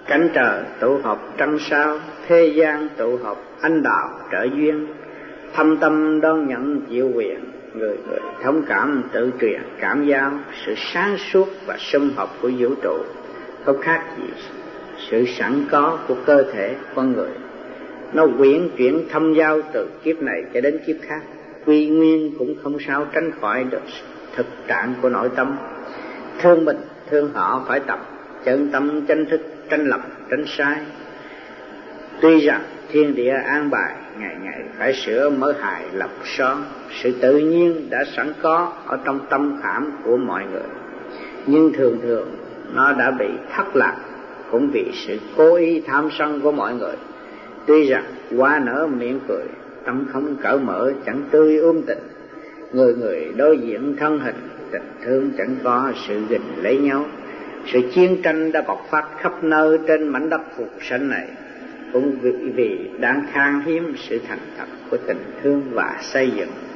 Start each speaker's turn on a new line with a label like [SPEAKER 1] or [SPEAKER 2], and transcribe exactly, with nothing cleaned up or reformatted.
[SPEAKER 1] Cánh trời tụ họp trăng sao, thế gian tụ họp anh đạo trợ duyên. Thâm tâm đón nhận diệu quyền, người người thông cảm tự truyền cảm giao. Sự sáng suốt và sum họp của vũ trụ không khác gì sự sẵn có của cơ thể con người. Nó quyển chuyển thâm giao từ kiếp này cho đến kiếp khác, quy nguyên cũng không sao tránh khỏi được thực trạng của nội tâm. Thương mình, thương họ phải tập chân tâm tranh thức, tranh lập, tranh sai. Tuy rằng thiên địa an bài, ngày ngày phải sửa mới hài lập son. Sự tự nhiên đã sẵn có ở trong tâm khảm của mọi người, nhưng thường thường nó đã bị thất lạc cũng vì sự cố ý tham sân của mọi người. Tuy rằng hoa nở miệng cười, tâm không cởi mở, chẳng tươi ôm tình. Người người đối diện thân hình, tình thương chẳng có sự gìn lấy nhau. Sự chiến tranh đã bộc phát khắp nơi trên mảnh đất phục sinh này, cũng vì, vì đang khan hiếm sự thành thật của tình thương và xây dựng.